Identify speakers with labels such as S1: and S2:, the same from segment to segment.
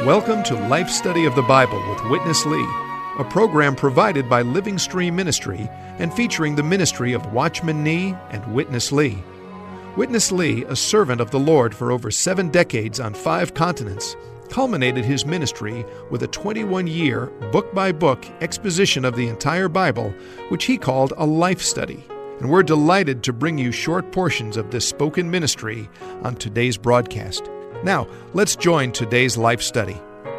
S1: Welcome to Life Study of the Bible with Witness Lee, a program provided by Living Stream Ministry and featuring the ministry of Watchman Nee and Witness Lee. Witness Lee, a servant of the Lord for over 7 decades on 5 continents, culminated his ministry with a 21-year, book-by-book exposition of the entire Bible, which he called a life study. And we're delighted to bring you short portions of this spoken ministry on today's broadcast. Now, let's join today's life study.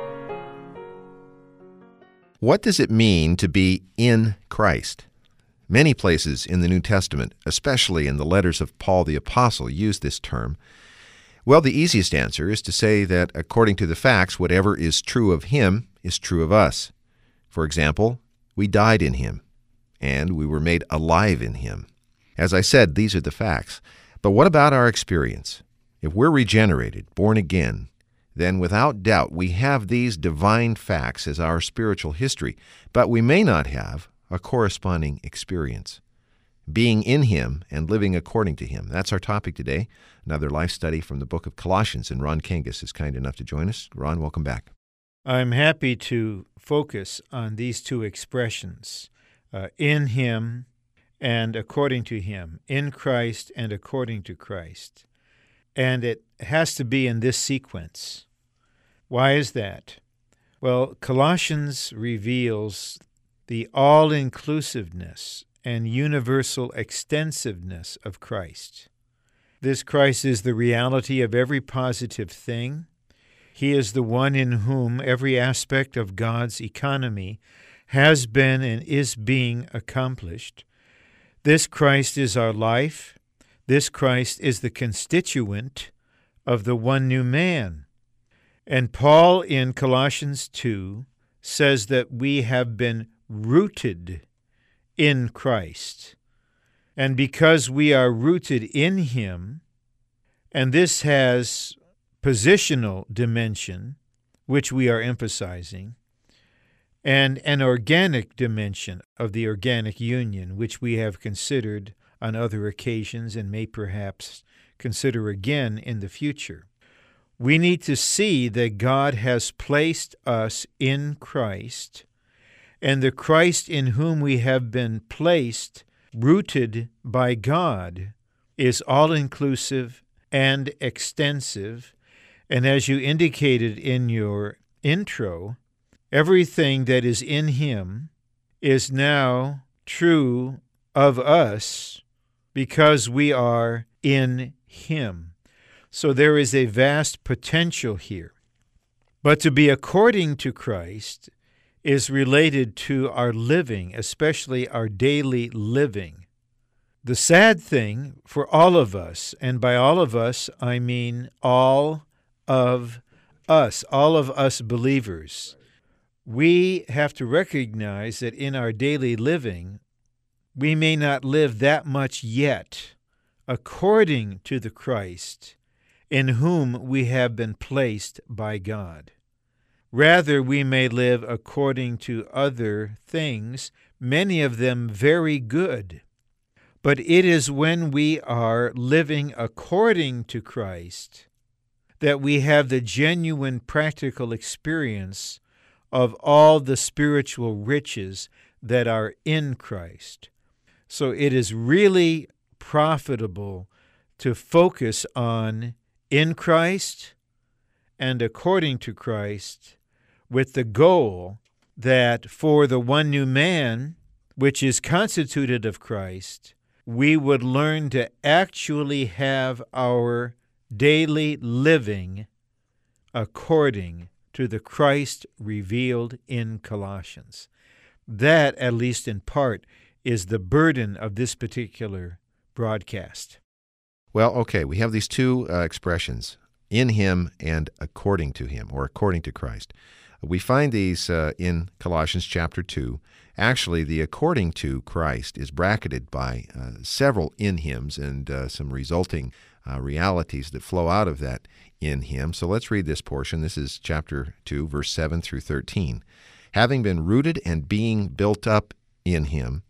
S2: What does it mean to be in Christ? Many places in the New Testament, especially in the letters of Paul the Apostle, use this term. Well, the easiest answer is to say that according to the facts, whatever is true of him is true of us. For example, we died in him, and we were made alive in him. As I said, these are the facts. But what about our experience? If we're regenerated, born again, then without doubt we have these divine facts as our spiritual history, but we may not have a corresponding experience. Being in him and living according to him. That's our topic today. Another life study from the book of Colossians, and Ron Kangas is kind enough to join us. Ron, welcome back.
S3: I'm happy to focus on these two expressions, in him and according to him, in Christ and according to Christ. And it has to be in this sequence. Why is that? Well, Colossians reveals the all-inclusiveness and universal extensiveness of Christ. This Christ is the reality of every positive thing. He is the one in whom every aspect of God's economy has been and is being accomplished. This Christ is our life. This Christ is the constituent of the one new man. And Paul in Colossians 2 says that we have been rooted in Christ. And because we are rooted in him, and this has positional dimension, which we are emphasizing, and an organic dimension of the organic union, which we have considered on other occasions and may perhaps consider again in the future. We need to see that God has placed us in Christ, and the Christ in whom we have been placed, rooted by God, is all-inclusive and extensive. And as you indicated in your intro, everything that is in him is now true of us because we are in him. So there is a vast potential here. But to be according to Christ is related to our living, especially our daily living. The sad thing for all of us, and by all of us, I mean all of us believers, we have to recognize that in our daily living, we may not live that much yet according to the Christ in whom we have been placed by God. Rather, we may live according to other things, many of them very good. But it is when we are living according to Christ that we have the genuine practical experience of all the spiritual riches that are in Christ. So it is really profitable to focus on in Christ and according to Christ, with the goal that for the one new man, which is constituted of Christ, we would learn to actually have our daily living according to the Christ revealed in Colossians. That, at least in part, is the burden of this particular broadcast.
S2: Well, okay, we have these two expressions, in him and according to him, or according to Christ. We find these in Colossians chapter 2. Actually, the according to Christ is bracketed by several in hims and some resulting realities that flow out of that in him. So let's read this portion. This is chapter 2, verse 7 through 13. Having been rooted and being built up in him,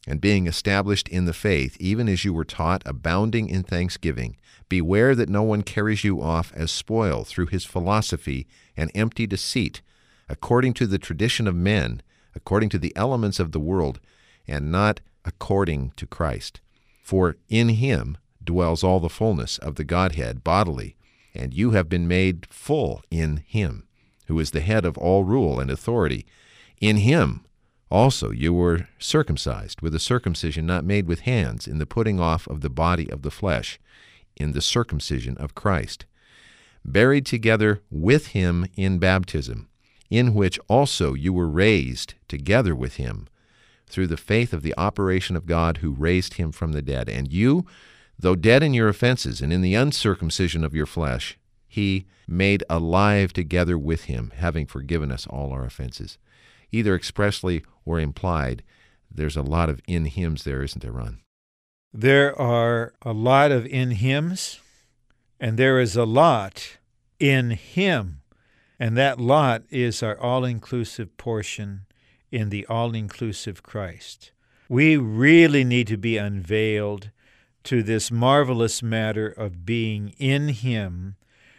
S2: and being established in the faith, even as you were taught, abounding in thanksgiving. Beware that no one carries you off as spoil through his philosophy and empty deceit, according to the tradition of men, according to the elements of the world, and not according to Christ. For in him dwells all the fullness of the Godhead bodily, and you have been made full in him, who is the head of all rule and authority. In him also you were circumcised with a circumcision not made with hands, in the putting off of the body of the flesh, in the circumcision of Christ, buried together with him in baptism, in which also you were raised together with him, through the faith of the operation of God who raised him from the dead. And you, though dead in your offenses and in the uncircumcision of your flesh, he made alive together with him, having forgiven us all our offenses. Either expressly or implied, there's a lot of in hims there, isn't there, Ron?
S3: There are a lot of in hims, and there is a lot in him. And that lot is our all-inclusive portion in the all-inclusive Christ. We really need to be unveiled to this marvelous matter of being in him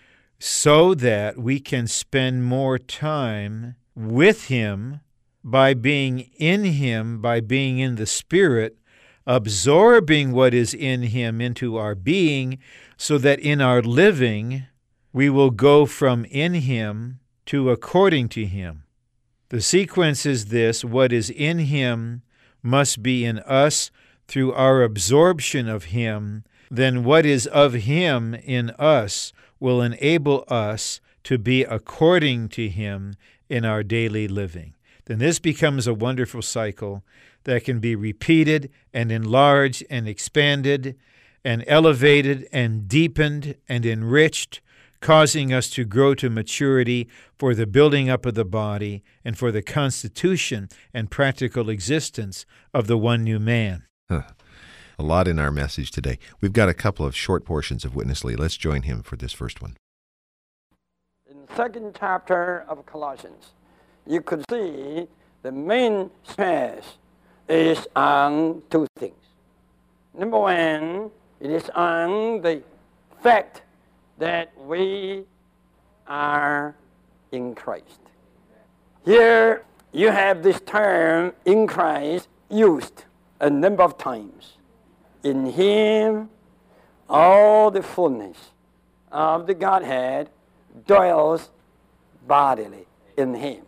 S3: so that we can spend more time with him by being in him, by being in the Spirit, absorbing what is in him into our being, so that in our living we will go from in him to according to him. The sequence is this: what is in him must be in us through our absorption of him. Then what is of him in us will enable us to be according to him in our daily living. Then this becomes a wonderful cycle that can be repeated and enlarged and expanded and elevated and deepened and enriched, causing us to grow to maturity for the building up of the body and for the constitution and practical existence of the one new man.
S2: A lot in our message today. We've got a couple of short portions of Witness Lee. Let's join him for this first one.
S4: In the second chapter of Colossians, you could see the main stress is on two things. Number one, it is on the fact that we are in Christ. Here you have this term in Christ used a number of times. In him, all the fullness of the Godhead dwells bodily in him.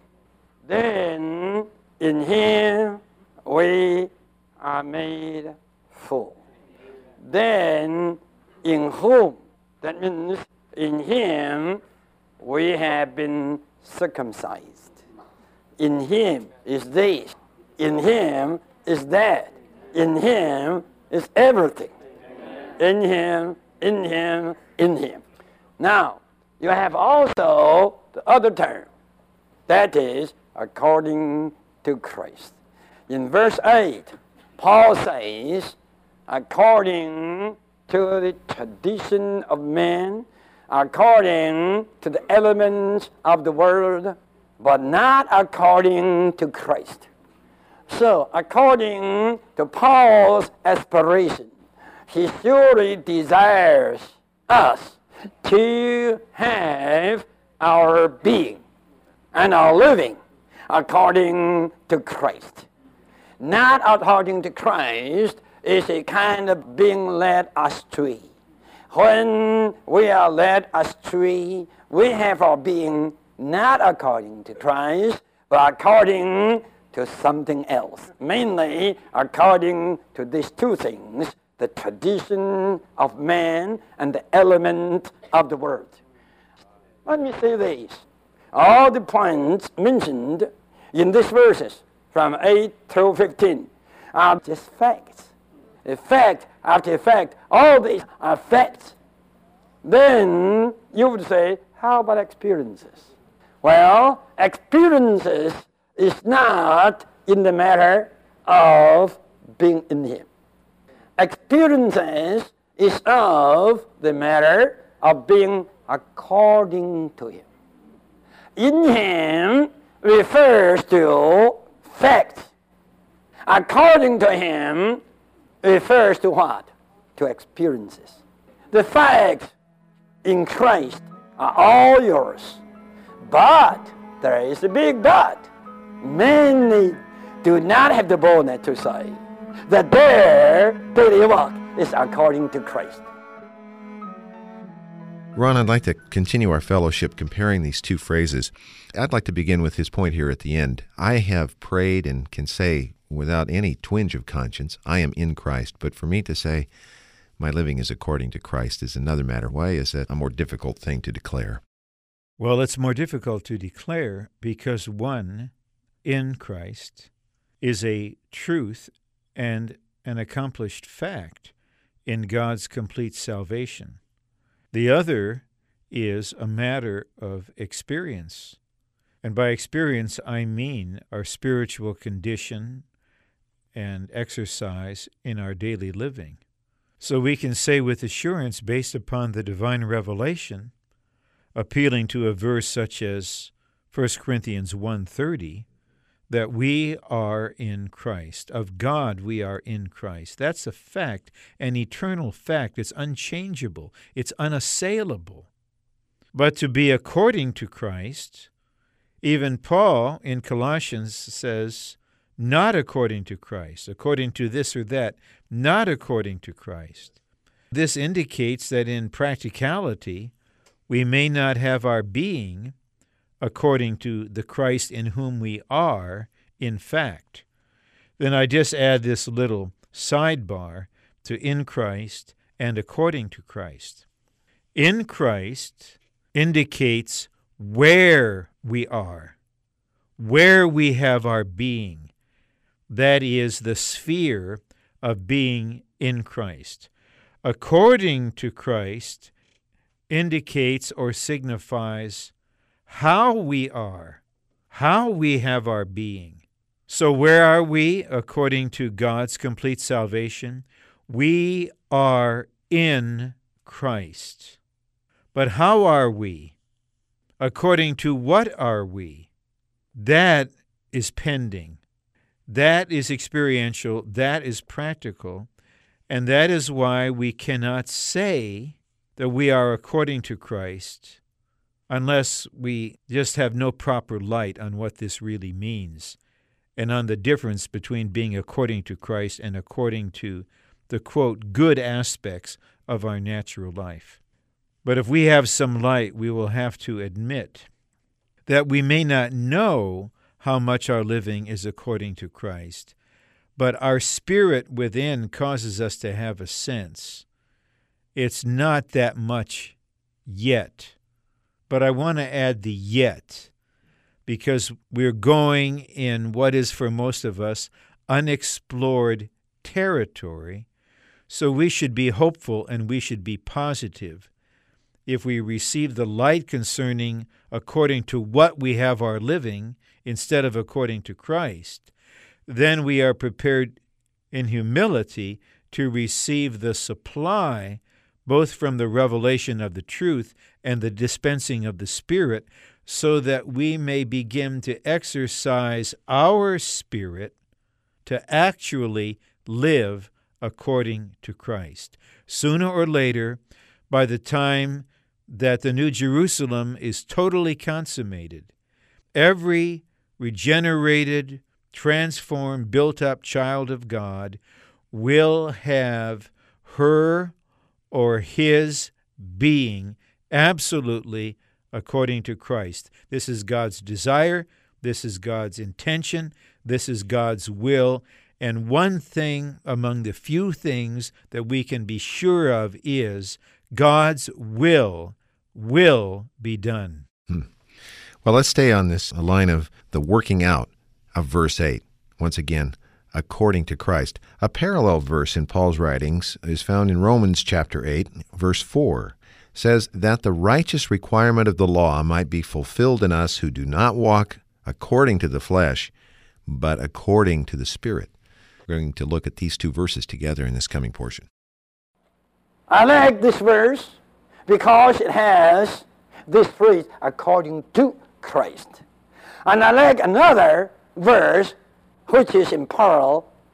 S4: Then in him we are made full. Then in whom, that means in him we have been circumcised. In him is this. In him is that. In him is everything. In him, in him, in him. Now, you have also the other term. That is according to Christ. In verse 8, Paul says, according to the tradition of man, according to the elements of the world, but not according to Christ. So, according to Paul's aspiration, he surely desires us to have our being and our living according to Christ. Not according to Christ is a kind of being led astray. When we are led astray, we have our being not according to Christ, but according to something else. Mainly according to these two things, the tradition of man and the element of the world. Let me say this. All the points mentioned in these verses from 8 through 15 are just facts. Effect after effect, all these are facts. Then you would say, how about experiences? Well, experiences is not in the matter of being in him. Experiences is of the matter of being according to him. In him refers to facts. according to him refers to what? To experiences. The facts in Christ are all yours. But there is a big but. Many do not have the boldness to say that their daily walk is according to Christ.
S2: Ron, I'd like to continue our fellowship comparing these two phrases. I'd like to begin with his point here at the end. I have prayed and can say without any twinge of conscience, I am in Christ. But for me to say my living is according to Christ is another matter. Why is that a more difficult thing to declare?
S3: Well, it's more difficult to declare because one, in Christ, is a truth and an accomplished fact in God's complete salvation. The other is a matter of experience. And by experience, I mean our spiritual condition and exercise in our daily living. So we can say with assurance, based upon the divine revelation, appealing to a verse such as 1 Corinthians 1:30, that we are in Christ. Of God, we are in Christ. That's a fact, an eternal fact. It's unchangeable. It's unassailable. But to be according to Christ, even Paul in Colossians says, not according to Christ, according to this or that, not according to Christ. This indicates that in practicality, we may not have our being according to the Christ in whom we are, in fact. Then I just add this little sidebar to in Christ and according to Christ. In Christ indicates where we are, where we have our being. That is the sphere of being in Christ. According to Christ indicates or signifies how we are, how we have our being. So where are we according to God's complete salvation? We are in Christ. But how are we? According to what are we? That is pending. That is experiential. That is practical. And that is why we cannot say that we are according to Christ unless we just have no proper light on what this really means and on the difference between being according to Christ and according to the, quote, good aspects of our natural life. But if we have some light, we will have to admit that we may not know how much our living is according to Christ, but our spirit within causes us to have a sense. It's not that much yet. But I want to add the yet, because we're going in what is for most of us unexplored territory, so we should be hopeful and we should be positive. If we receive the light concerning according to what we have our living instead of according to Christ, then we are prepared in humility to receive the supply both from the revelation of the truth and the dispensing of the Spirit, so that we may begin to exercise our spirit to actually live according to Christ. Sooner or later, by the time that the New Jerusalem is totally consummated, every regenerated, transformed, built-up child of God will have her or his being absolutely according to Christ. This is God's desire. This is God's intention. This is God's will. And one thing among the few things that we can be sure of is God's will be done.
S2: Well, let's stay on this line of the working out of verse 8. Once again, according to Christ. A parallel verse in Paul's writings is found in Romans chapter 8, verse 4. Says that the righteous requirement of the law might be fulfilled in us who do not walk according to the flesh, but according to the Spirit. We're going to look at these two verses together in this coming portion.
S4: I like this verse because it has this phrase, according to Christ. And I like another verse which is in parallel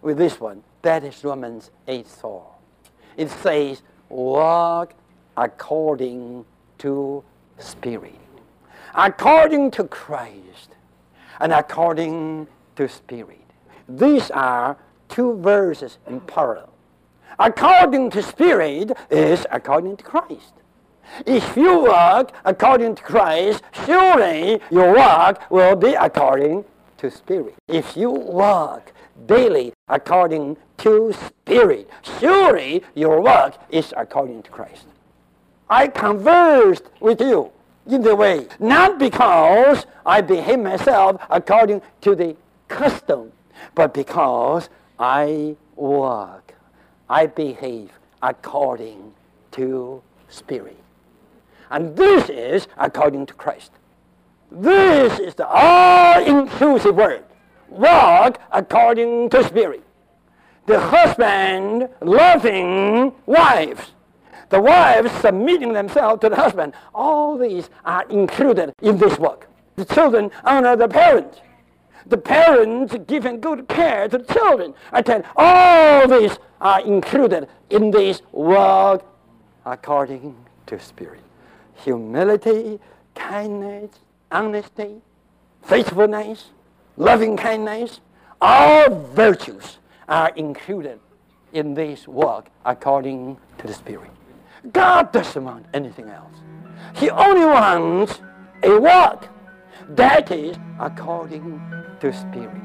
S4: with this one. That is Romans 8:4. It says, walk according to Spirit. According to Christ and according to Spirit. These are two verses in parallel. According to Spirit is according to Christ. If you walk according to Christ, surely your walk will be according to Spirit. If you walk daily according to Spirit, surely your walk is according to Christ. I conversed with you in the way, not because I behave myself according to the custom, but because I walk, I behave according to Spirit. And this is according to Christ. This is the all-inclusive word. Walk according to Spirit. The husband loving wives. The wives submitting themselves to the husband. All these are included in this work. The children honor the parents. The parents giving good care to the children. I tell you, all these are included in this work according to Spirit. Humility, kindness, honesty, faithfulness, loving kindness, all virtues are included in this work according to the Spirit. God doesn't want anything else. He only wants a work that is according to Spirit.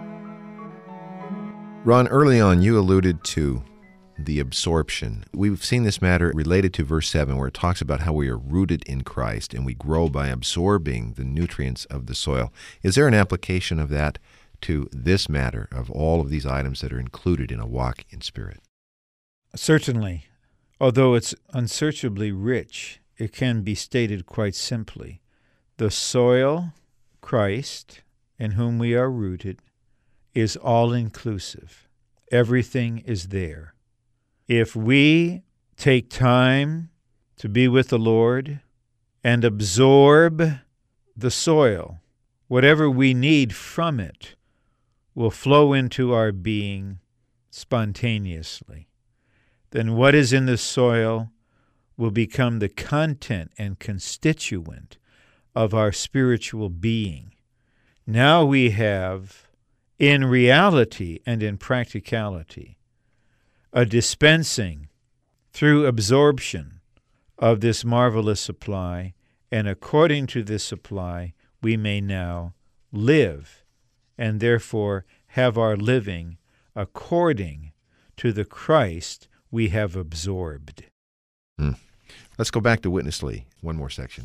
S2: Ron, early on you alluded to the absorption. We've seen this matter related to verse 7 where it talks about how we are rooted in Christ and we grow by absorbing the nutrients of the soil. Is there an application of that to this matter of all of these items that are included in a walk in Spirit?
S3: Certainly. Although it's unsearchably rich, it can be stated quite simply. The soil, Christ, in whom we are rooted, is all-inclusive. Everything is there. If we take time to be with the Lord and absorb the soil, whatever we need from it will flow into our being spontaneously. Then what is in the soil will become the content and constituent of our spiritual being. Now we have, in reality and in practicality, a dispensing through absorption of this marvelous supply, and according to this supply we may now live, and therefore have our living according to the Christ we have absorbed.
S2: Let's go back to Witness Lee. One more section.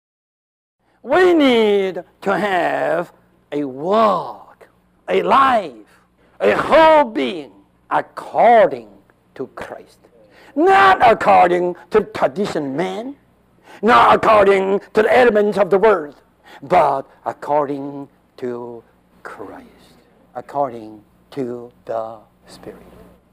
S4: We need to have a walk, a life, a whole being according to Christ. Not according to tradition man, not according to the elements of the world, but according to Christ, according to the Spirit.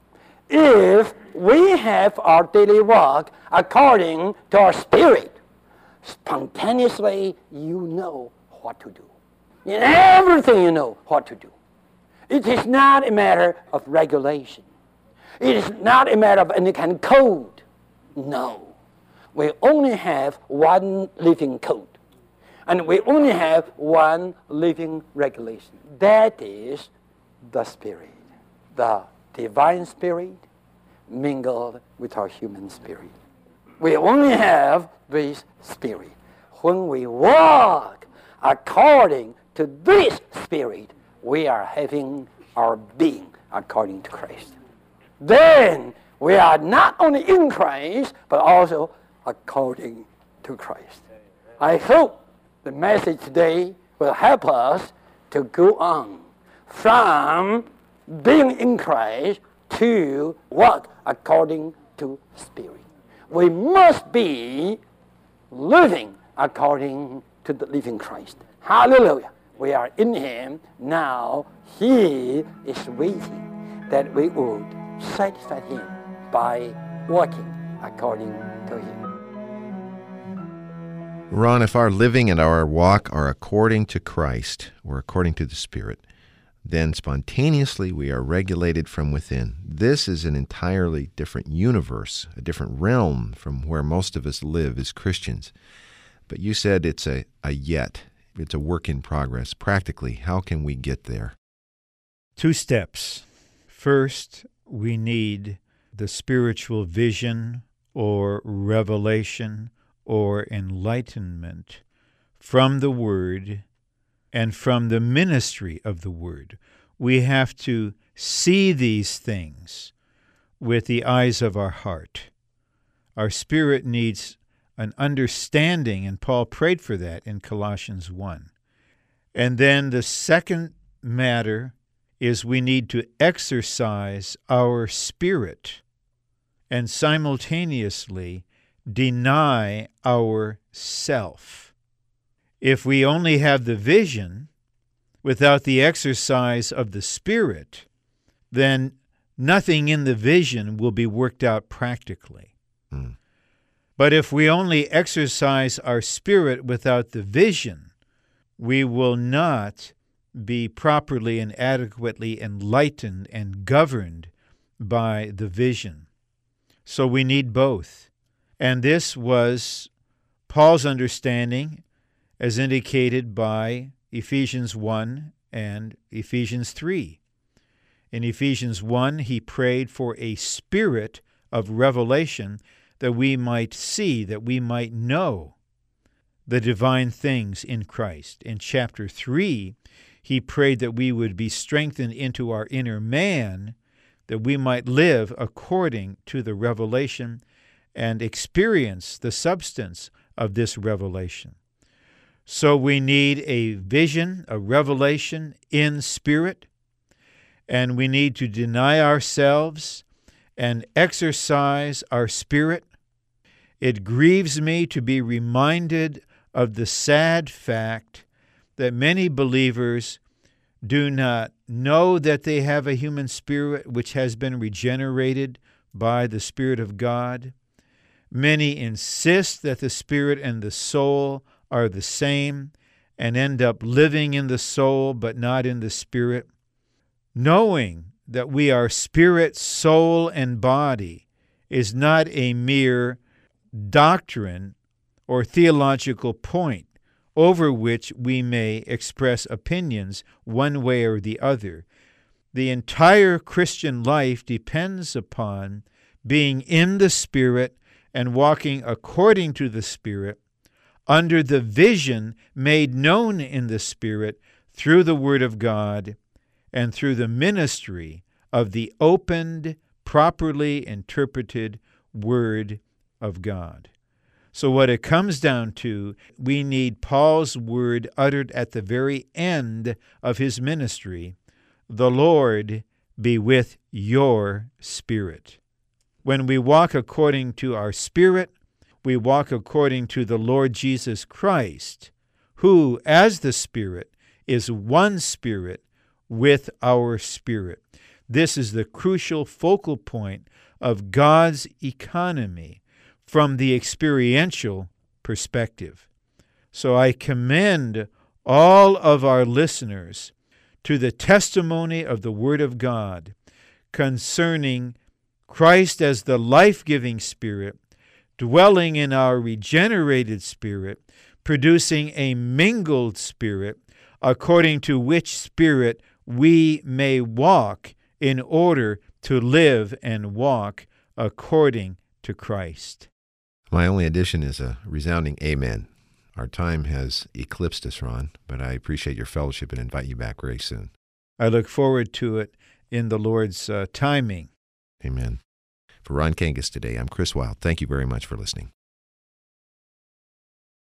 S4: If we have our daily walk according to our spirit, spontaneously you know what to do. In everything you know what to do. It is not a matter of regulation. It is not a matter of any kind of code. No. We only have one living code. And we only have one living regulation. That is the Spirit. The divine Spirit mingled with our human spirit. We only have this Spirit. When we walk according to this Spirit, we are having our being according to Christ. Then we are not only in Christ, but also according to Christ. I hope the message today will help us to go on from being in Christ to walk according to Spirit. We must be living according to the living Christ. Hallelujah. We are in Him. Now He is waiting that we would satisfy Him by walking according to Him.
S2: Ron, if our living and our walk are according to Christ or according to the Spirit, then spontaneously we are regulated from within. This is an entirely different universe, a different realm from where most of us live as Christians. But you said it's a yet. It's a work in progress. Practically, how can we get there?
S3: 2 steps. First, we need the spiritual vision or revelation or enlightenment from the Word and from the ministry of the Word. We have to see these things with the eyes of our heart. Our spirit needs an understanding, and Paul prayed for that in Colossians 1. And then the second matter is we need to exercise our spirit and simultaneously deny ourself. If we only have the vision without the exercise of the Spirit, then nothing in the vision will be worked out practically. But if we only exercise our spirit without the vision, we will not be properly and adequately enlightened and governed by the vision. So we need both. And this was Paul's understanding as indicated by Ephesians 1 and Ephesians 3. In Ephesians 1, he prayed for a spirit of revelation that we might see, that we might know the divine things in Christ. In chapter 3, he prayed that we would be strengthened into our inner man, that we might live according to the revelation and experience the substance of this revelation. So we need a vision, a revelation in spirit, and we need to deny ourselves and exercise our spirit. It grieves me to be reminded of the sad fact that many believers do not know that they have a human spirit which has been regenerated by the Spirit of God. Many insist that the spirit and the soul are the same and end up living in the soul but not in the spirit. Knowing that we are spirit, soul, and body is not a mere doctrine or theological point over which we may express opinions one way or the other. The entire Christian life depends upon being in the Spirit and walking according to the Spirit, under the vision made known in the Spirit through the Word of God and through the ministry of the opened, properly interpreted Word of God. So what it comes down to, we need Paul's word uttered at the very end of his ministry, "The Lord be with your spirit." When we walk according to our spirit, we walk according to the Lord Jesus Christ, who, as the Spirit, is one Spirit with our spirit. This is the crucial focal point of God's economy from the experiential perspective. So I commend all of our listeners to the testimony of the Word of God concerning Christ as the life-giving Spirit, dwelling in our regenerated spirit, producing a mingled spirit, according to which spirit we may walk in order to live and walk according to Christ.
S2: My only addition is a resounding amen. Our time has eclipsed us, Ron, but I appreciate your fellowship and invite you back very soon.
S3: I look forward to it in the Lord's timing.
S2: Amen. For Ron Kangas today, I'm Chris Wilde. Thank you very much for listening.